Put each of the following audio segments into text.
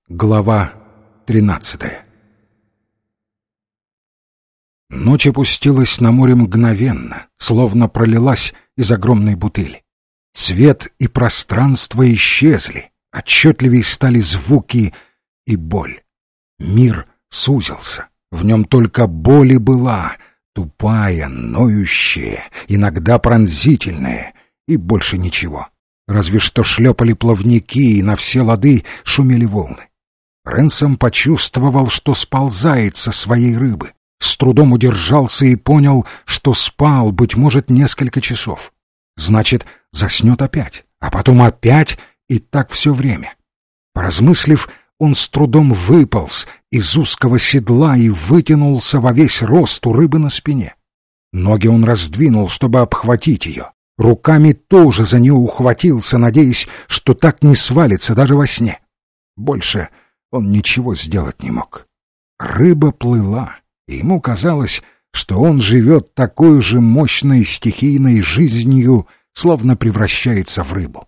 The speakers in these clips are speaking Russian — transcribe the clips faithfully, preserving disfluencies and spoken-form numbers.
Глава тринадцатая. Ночь опустилась на море мгновенно, словно пролилась из огромной бутыли. Цвет и пространство исчезли, отчетливее стали звуки и боль. Мир сузился, в нем только боль и была, тупая, ноющая, иногда пронзительная, и больше ничего. Разве что шлепали плавники, и на все лады шумели волны. Ренсом почувствовал, что сползает со своей рыбы, с трудом удержался и понял, что спал, быть может, несколько часов. Значит, заснет опять, а потом опять, и так все время. Поразмыслив, он с трудом выполз из узкого седла и вытянулся во весь рост у рыбы на спине. Ноги он раздвинул, чтобы обхватить ее. Руками тоже за нее ухватился, надеясь, что так не свалится даже во сне. Больше он ничего сделать не мог. Рыба плыла, и ему казалось, что он живет такой же мощной стихийной жизнью, словно превращается в рыбу.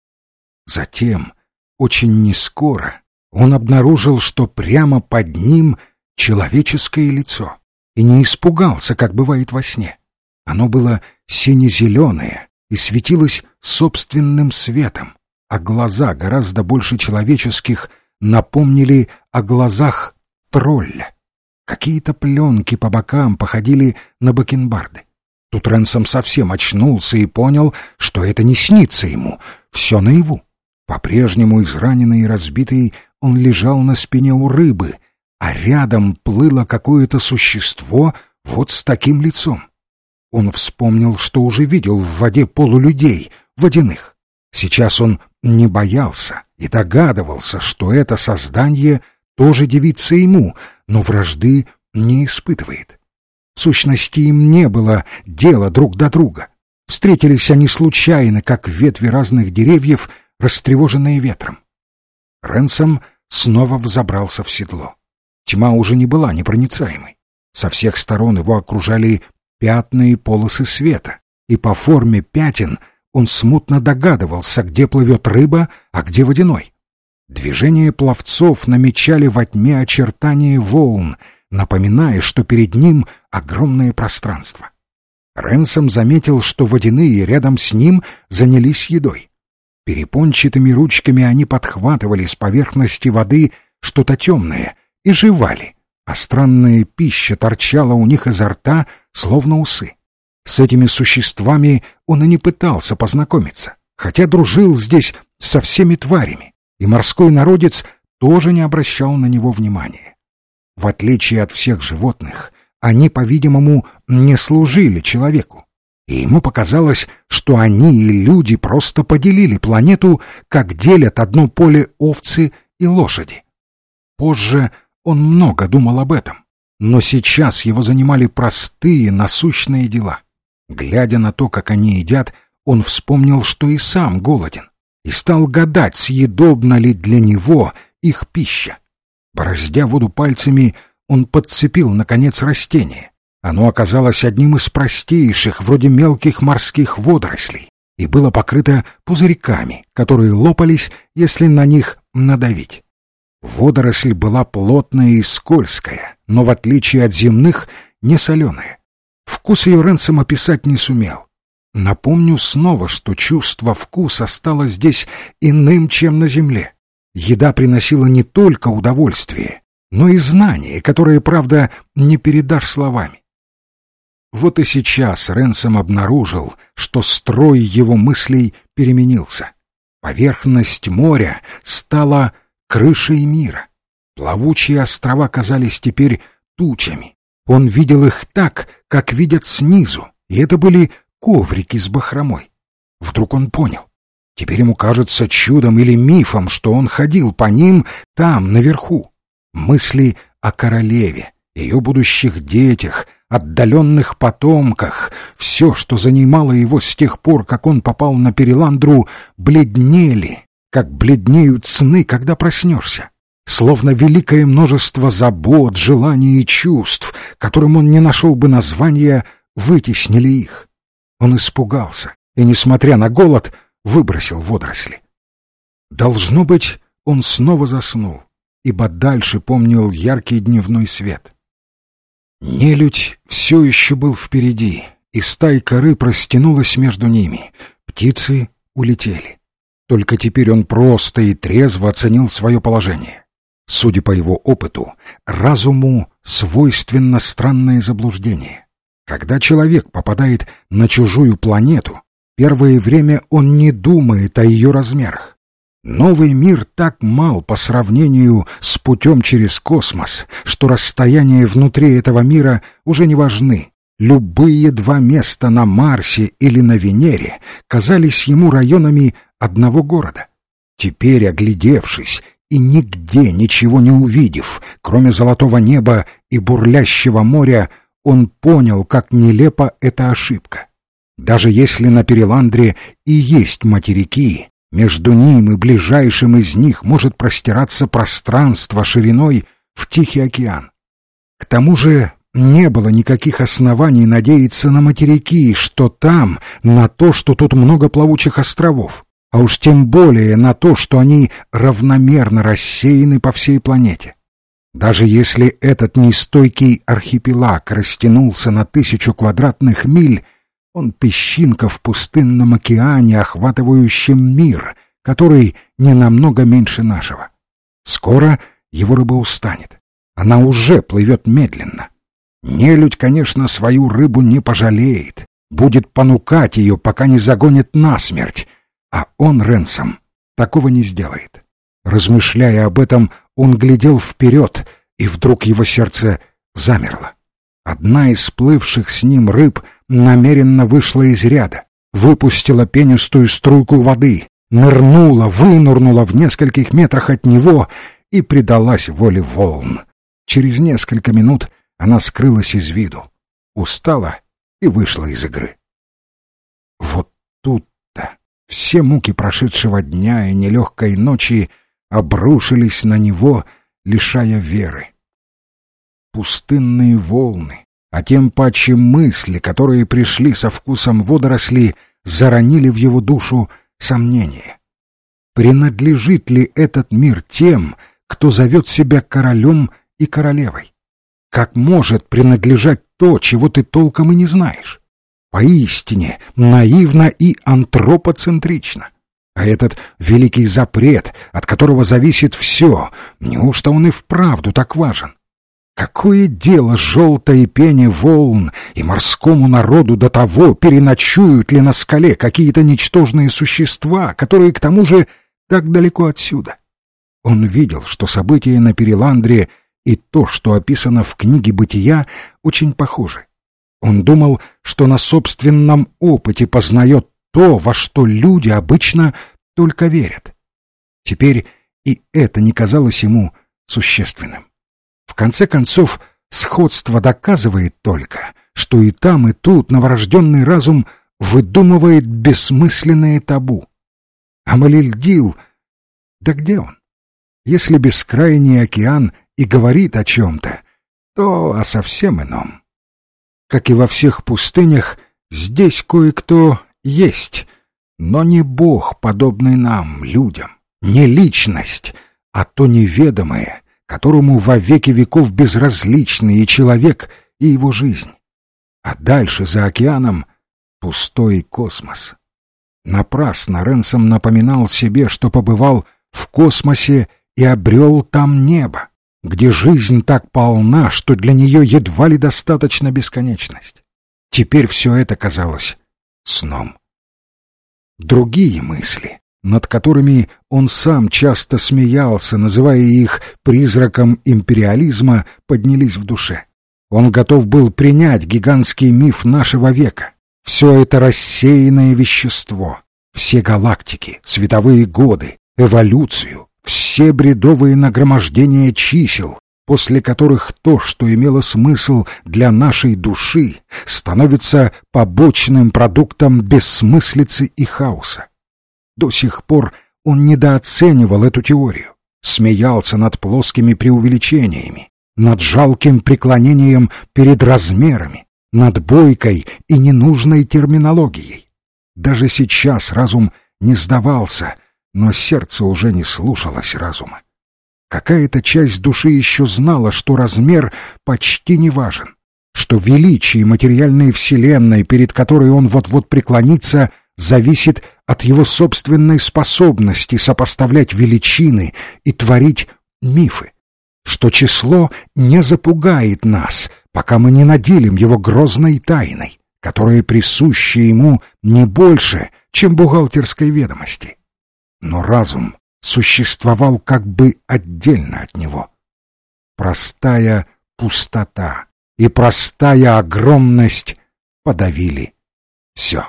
Затем, очень нескоро, он обнаружил, что прямо под ним человеческое лицо, и не испугался, как бывает во сне. Оно было сине-зеленое и светилось собственным светом, а глаза, гораздо больше человеческих, напомнили о глазах тролля. Какие-то пленки по бокам походили на бакенбарды. Тут Ренсом совсем очнулся и понял, что это не снится ему, все наяву. По-прежнему израненный и разбитый он лежал на спине у рыбы, а рядом плыло какое-то существо вот с таким лицом. Он вспомнил, что уже видел в воде полулюдей, водяных. Сейчас он не боялся и догадывался, что это создание тоже дивится ему, но вражды не испытывает. В сущности, им не было дела друг до друга. Встретились они случайно, как ветви разных деревьев, растревоженные ветром. Ренсом снова взобрался в седло. Тьма уже не была непроницаемой. Со всех сторон его окружали пятна и полосы света, и по форме пятен он смутно догадывался, где плывет рыба, а где водяной. Движения пловцов намечали во тьме очертания волн, напоминая, что перед ним огромное пространство. Ренсом заметил, что водяные рядом с ним занялись едой. Перепончатыми ручками они подхватывали с поверхности воды что-то темное и жевали, а странная пища торчала у них изо рта, словно усы. С этими существами он и не пытался познакомиться, хотя дружил здесь со всеми тварями, и морской народец тоже не обращал на него внимания. В отличие от всех животных, они, по-видимому, не служили человеку, и ему показалось, что они и люди просто поделили планету, как делят одно поле овцы и лошади. Позже он много думал об этом, но сейчас его занимали простые, насущные дела. Глядя на то, как они едят, он вспомнил, что и сам голоден, и стал гадать, съедобна ли для него их пища. Бороздя воду пальцами, он подцепил, наконец, растение. Оно оказалось одним из простейших, вроде мелких морских водорослей, и было покрыто пузырьками, которые лопались, если на них надавить. Водоросль была плотная и скользкая, но, в отличие от земных, не соленая. Вкус ее Ренсом описать не сумел. Напомню снова, что чувство вкуса стало здесь иным, чем на земле. Еда приносила не только удовольствие, но и знание, которое, правда, не передашь словами. Вот и сейчас Ренсом обнаружил, что строй его мыслей переменился. Поверхность моря стала крышей мира. Плавучие острова казались теперь тучами. Он видел их так, как видят снизу, и это были коврики с бахромой. Вдруг он понял. Теперь ему кажется чудом или мифом, что он ходил по ним там, наверху. Мысли о королеве, ее будущих детях, отдаленных потомках, все, что занимало его с тех пор, как он попал на Переландру, бледнели, как бледнеют сны, когда проснешься. Словно великое множество забот, желаний и чувств, которым он не нашел бы названия, вытеснили их. Он испугался и, несмотря на голод, выбросил водоросли. Должно быть, он снова заснул, ибо дальше помнил яркий дневной свет. Нелюдь все еще был впереди, и стайка рыб растянулась между ними. Птицы улетели. Только теперь он просто и трезво оценил свое положение. Судя по его опыту, разуму свойственно странное заблуждение. Когда человек попадает на чужую планету, первое время он не думает о ее размерах. Новый мир так мал по сравнению с путем через космос, что расстояния внутри этого мира уже не важны. Любые два места на Марсе или на Венере казались ему районами одного города. Теперь, оглядевшись и нигде ничего не увидев, кроме золотого неба и бурлящего моря, он понял, как нелепа эта ошибка. Даже если на Переландре и есть материки, между ним и ближайшим из них может простираться пространство шириной в Тихий океан. К тому же не было никаких оснований надеяться на материки, что там, на то, что тут много плавучих островов, а уж тем более на то, что они равномерно рассеяны по всей планете. Даже если этот нестойкий архипелаг растянулся на тысячу квадратных миль, он песчинка в пустынном океане, охватывающем мир, который не намного меньше нашего. Скоро его рыба устанет. Она уже плывет медленно. Нелюдь, конечно, свою рыбу не пожалеет, будет понукать ее, пока не загонит насмерть, а он, Ренсом, такого не сделает. Размышляя об этом, он глядел вперед, и вдруг его сердце замерло. Одна из плывших с ним рыб намеренно вышла из ряда, выпустила пенистую струйку воды, нырнула, вынырнула в нескольких метрах от него и предалась воле волн. Через несколько минут она скрылась из виду, устала и вышла из игры. Вот тут-то все муки прошедшего дня и нелегкой ночи обрушились на него, лишая веры. Пустынные волны, а тем паче мысли, которые пришли со вкусом водорослей, заронили в его душу сомнение. Принадлежит ли этот мир тем, кто зовет себя королем и королевой? Как может принадлежать то, чего ты толком и не знаешь? Поистине наивно и антропоцентрично. А этот великий запрет, от которого зависит все, неужто он и вправду так важен? Какое дело желтой пене волн и морскому народу до того, переночуют ли на скале какие-то ничтожные существа, которые, к тому же, так далеко отсюда? Он видел, что события на Переландре и то, что описано в книге «Бытия», очень похожи. Он думал, что на собственном опыте познает то, во что люди обычно только верят. Теперь и это не казалось ему существенным. В конце концов, сходство доказывает только, что и там, и тут новорожденный разум выдумывает бессмысленные табу. А Малильдил, да где он? Если бескрайний океан и говорит о чем-то, то о совсем ином. Как и во всех пустынях, здесь кое-кто есть, но не Бог, подобный нам, людям, не личность, а то неведомое, которому во веки веков безразличны и человек, и его жизнь. А дальше, за океаном, пустой космос. Напрасно Ренсом напоминал себе, что побывал в космосе и обрел там небо, где жизнь так полна, что для нее едва ли достаточно бесконечность. Теперь все это казалось сном. Другие мысли, над которыми он сам часто смеялся, называя их призраком империализма, поднялись в душе. Он готов был принять гигантский миф нашего века. Все это рассеянное вещество, все галактики, световые годы, эволюцию, все бредовые нагромождения чисел, после которых то, что имело смысл для нашей души, становится побочным продуктом бессмыслицы и хаоса. До сих пор он недооценивал эту теорию, смеялся над плоскими преувеличениями, над жалким преклонением перед размерами, над бойкой и ненужной терминологией. Даже сейчас разум не сдавался, но сердце уже не слушалось разума. Какая-то часть души еще знала, что размер почти не важен, что величие материальной вселенной, перед которой он вот-вот преклонится, зависит от его собственной способности сопоставлять величины и творить мифы, что число не запугает нас, пока мы не наделим его грозной тайной, которая присуща ему не больше, чем бухгалтерской ведомости. Но разум существовал как бы отдельно от него. Простая пустота и простая огромность подавили все.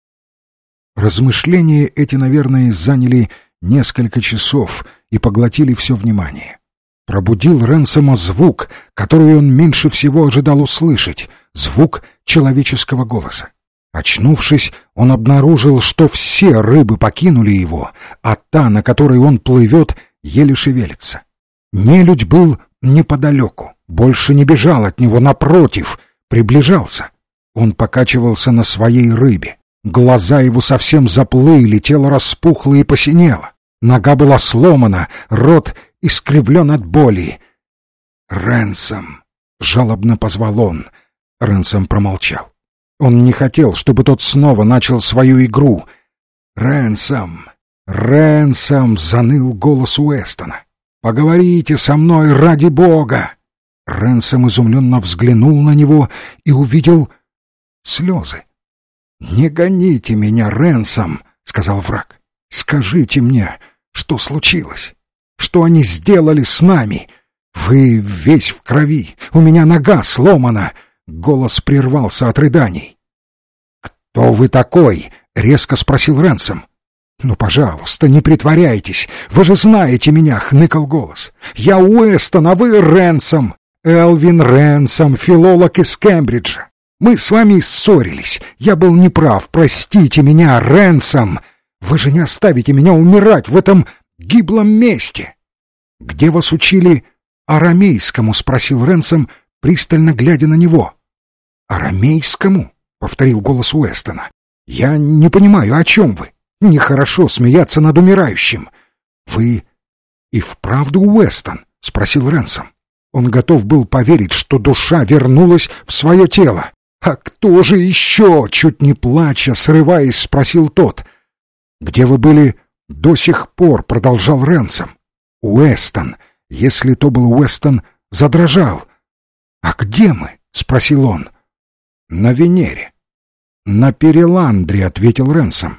Размышления эти, наверное, заняли несколько часов и поглотили все внимание. Пробудил Ренсома звук, который он меньше всего ожидал услышать, звук человеческого голоса. Очнувшись, он обнаружил, что все рыбы покинули его, а та, на которой он плывет, еле шевелится. Нелюдь был неподалеку, больше не бежал от него, напротив, приближался. Он покачивался на своей рыбе. Глаза его совсем заплыли, тело распухло и посинело. Нога была сломана, рот искривлен от боли. «Ренсом!» — жалобно позвал он. Ренсом промолчал. Он не хотел, чтобы тот снова начал свою игру. «Ренсом! Ренсом!» — заныл голос Уэстона. «Поговорите со мной ради Бога!» Ренсом изумленно взглянул на него и увидел слезы. «Не гоните меня, Ренсом!» — сказал враг. «Скажите мне, что случилось? Что они сделали с нами? Вы весь в крови, у меня нога сломана!» Голос прервался от рыданий. «Кто вы такой?» — резко спросил Ренсом. «Ну, пожалуйста, не притворяйтесь, вы же знаете меня!» — хныкал голос. «Я Уэстон, а вы Ренсом, Элвин Ренсом, филолог из Кембриджа. Мы с вами ссорились, я был неправ, простите меня, Ренсом. Вы же не оставите меня умирать в этом гиблом месте!» «Где вас учили арамейскому?» — спросил Ренсом, пристально глядя на него. «Арамейскому?» — повторил голос Уэстона. «Я не понимаю, о чем вы? Нехорошо смеяться над умирающим». «Вы и вправду Уэстон?» — спросил Ренсом. Он готов был поверить, что душа вернулась в свое тело. «А кто же еще?» — чуть не плача, срываясь, спросил тот. «Где вы были до сих пор?» — продолжал Ренсом. Уэстон, если то был Уэстон, задрожал. «А где мы?» — спросил он. «На Венере». «На Переландре», — ответил Ренсом.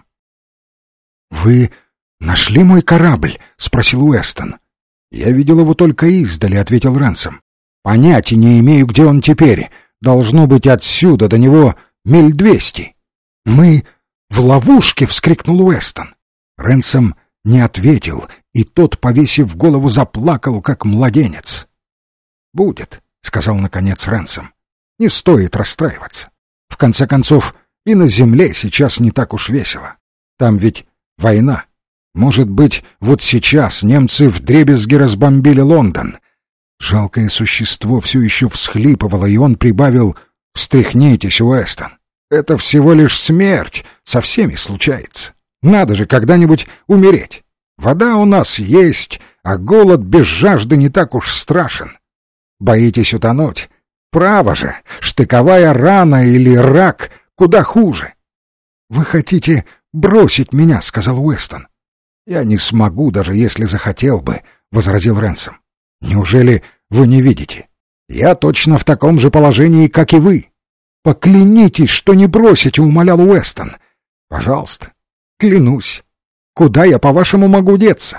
«Вы нашли мой корабль?» — спросил Уэстон. «Я видел его только издали», — ответил Ренсом. «Понятия не имею, где он теперь. Должно быть, отсюда до него миль двести». «Мы в ловушке!» — вскрикнул Уэстон. Ренсом не ответил, и тот, повесив голову, заплакал, как младенец. «Будет», — сказал наконец Ренсом. «Не стоит расстраиваться. В конце концов, и на земле сейчас не так уж весело. Там ведь война. Может быть, вот сейчас немцы вдребезги разбомбили Лондон». Жалкое существо все еще всхлипывало, и он прибавил: «Встряхнитесь, Уэстон. Это всего лишь смерть, со всеми случается. Надо же когда-нибудь умереть. Вода у нас есть, а голод без жажды не так уж страшен. Боитесь утонуть? Право же, штыковая рана или рак куда хуже». «Вы хотите бросить меня?» — сказал Уэстон. «Я не смогу, даже если захотел бы», — возразил Ренсом. «Неужели вы не видите? Я точно в таком же положении, как и вы». «Поклянитесь, что не бросите», — умолял Уэстон. «Пожалуйста, клянусь. Куда я, по-вашему, могу деться?»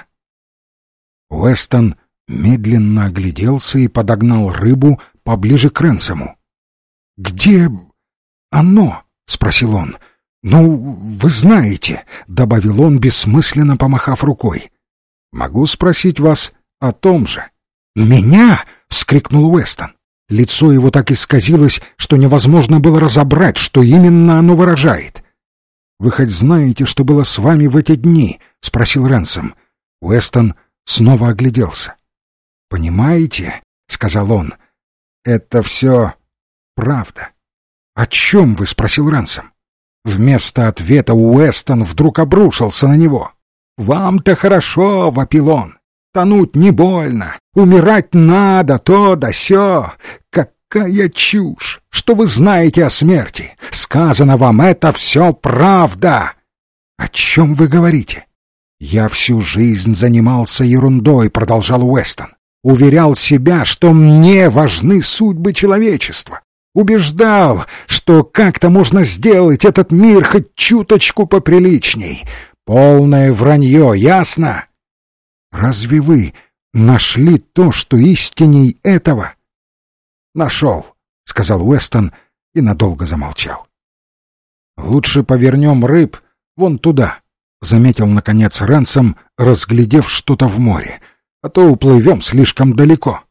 Уэстон медленно огляделся и подогнал рыбу поближе к Ренсому. «Где оно?» — спросил он. «Ну, вы знаете», — добавил он, бессмысленно помахав рукой. «Могу спросить вас о том же». «Меня?» — вскрикнул Уэстон. Лицо его так исказилось, что невозможно было разобрать, что именно оно выражает. «Вы хоть знаете, что было с вами в эти дни?» — спросил Ренсом. Уэстон снова огляделся. «Понимаете?» — сказал он. «Это все правда». «О чем вы?» — спросил Ренсом. Вместо ответа Уэстон вдруг обрушился на него. «Вам-то хорошо!» — вопил он. Тонуть не больно, умирать надо, то да сё. Какая чушь! Что вы знаете о смерти? Сказано вам, это все правда!» «О чем вы говорите?» «Я всю жизнь занимался ерундой», — продолжал Уэстон. «Уверял себя, что мне важны судьбы человечества. Убеждал, что как-то можно сделать этот мир хоть чуточку поприличней. Полное вранье, ясно?» «Разве вы нашли то, что истинней этого?» «Нашел», — сказал Уэстон и надолго замолчал. «Лучше повернем рыб вон туда», — заметил, наконец, Рэнсом, разглядев что-то в море, «а то уплывем слишком далеко».